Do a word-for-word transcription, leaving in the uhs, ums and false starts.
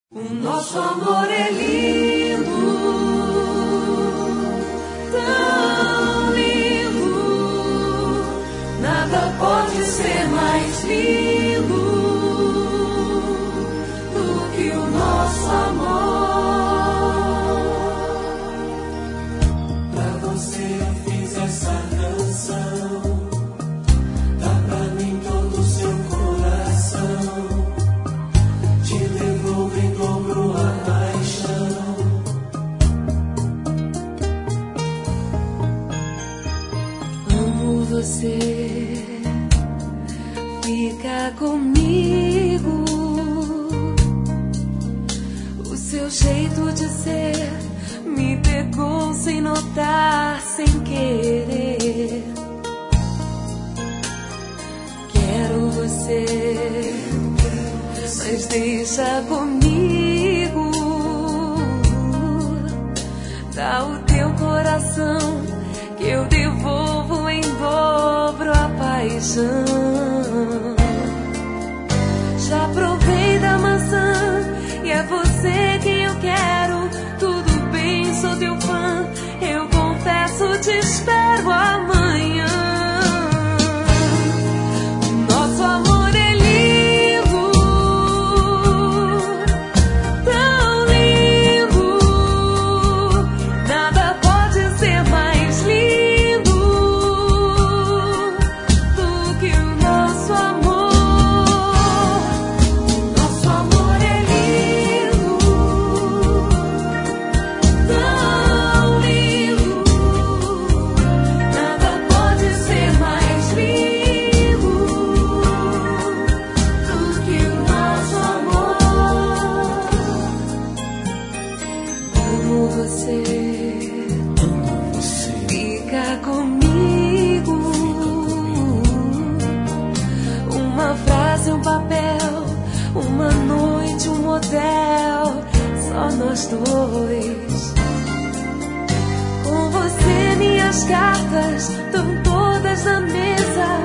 O nosso amor é lindo, tão lindo, nada pode ser mais lindo do que o nosso amor. Pra você eu fiz essa canção, dá pra mim todo o seu coração, te devolvo em dobro a paixão. Amo você, fica comigo. O seu jeito de ser me pegou sem notar, sem querer. Quero você, mas deixa comigo. Dá o teu coração que eu devolvo em dobro a paixão. Já provei da maçã e é você que eu quero. Tudo bem, sou teu fã, eu confesso, te espero amanhã. Nosso amor é lindo, tão lindo, nada pode ser mais lindo do que o nosso amor. Nosso amor é lindo, tão lindo, nada pode ser mais lindo do que o nosso amor. Amo você, Amo você, fica comigo. Uma frase, um papel, uma noite, um motel, só nós dois. Com você minhas cartas estão todas na mesa.